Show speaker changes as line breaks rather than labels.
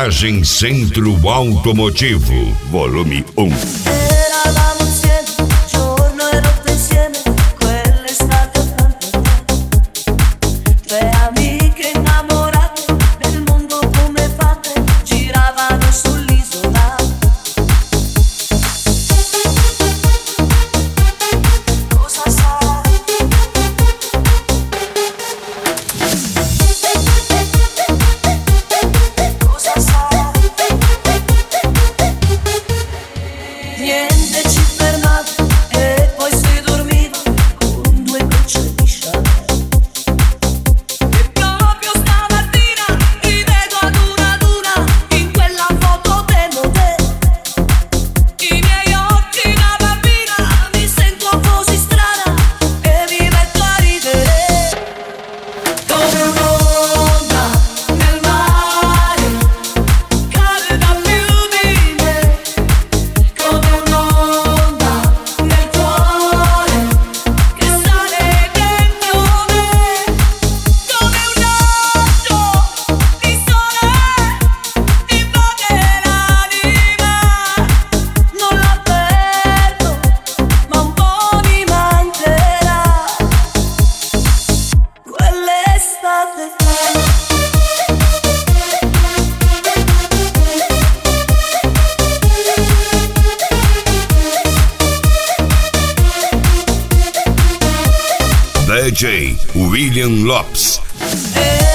Garagem Centro Automotivo, volume 1.
Eravamo insieme, giorno e notte insieme, quell'estate accanto a te. Tre amiche innamorate, del mondo come fate, giravano sull'isola. Cosa sarà? Cosa sarà? Niente ci fermava e poi si dormiva con due gocce di Chanel. E proprio stamattina rivedo ad una in quella foto demodè. I miei occhi da bambina mi sento così strana e mi metto a ridere. Come un'onda nel mare, cade da più di me. Come un'onda nel cuore che sale dentro me. Come un raggio di sole invade l'anima. Non la perdo, ma un po' mi mancherà quell'estate.
DJ William Lopes.